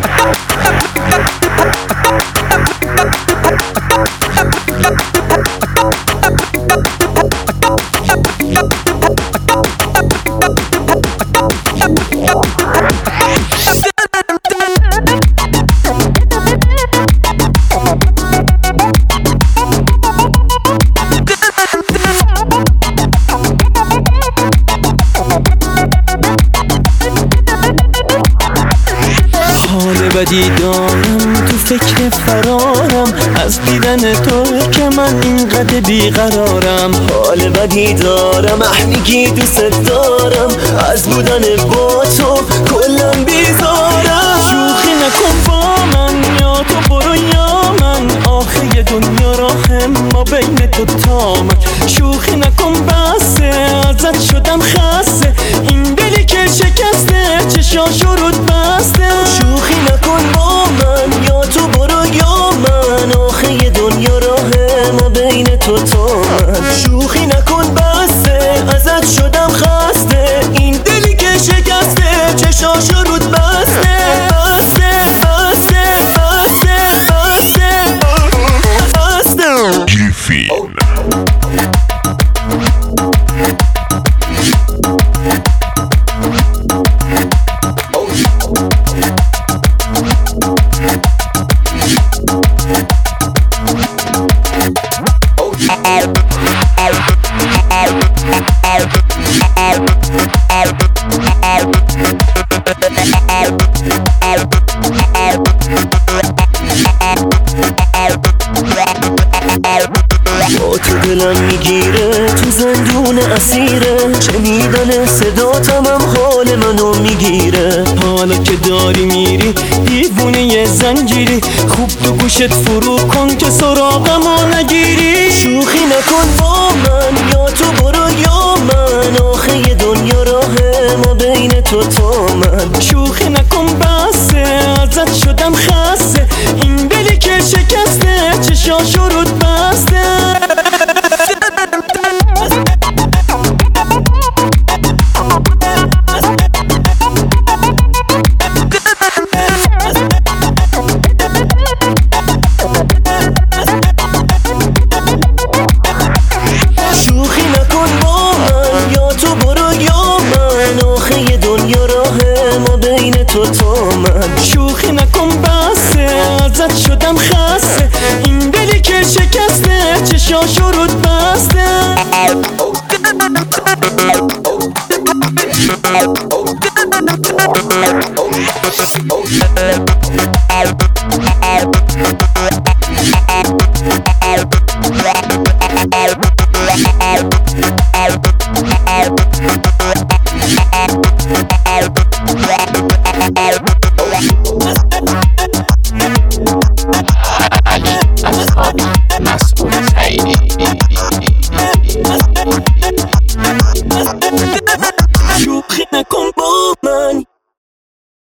بدی دارم تو فکر فرارم از دیدن تو که من اینقدر بیقرارم. حال بدی دارم میگی دوست دارم از بودن با تو کلم بیزارم. شوخی نکن با من یا تو برو یا من آخه دنیا راه ما بین تو تا من. شوخی نکن بسه ازت شدم خسته این دلی که شکسته چشاشو رود بسته. شوخی نکن با من یا تو برو یا من آخه دنیا راه ما بین تو تا من. شوخی نکن بسه ازت شدم خسته این دلی که شکسته چشاشو رود بسته بسته بسته بسته بسته بسته. گیفین با تو دلم میگیره تو زندون اسیره شنیدن صداتم هم حال منو میگیره. حالا که داری میری دیوونه یه زنجیری خوب تو گوشت فرو کن که سراغمو نگیری. شوخی نکن با من یا تو برو یا من آخه دنیا راه ما بین تو تا من. شوخی نکن بسه ازت شدم خسته این دلی که شکسته چشاشو رود بسته. شوخی نکن با من یا تو برو یا من آخه دنیا راه ما بین تو تا من. شوخی نکن بسه ازت شدم خسته این دلی که شکسته چشاشو رود بسته. Out.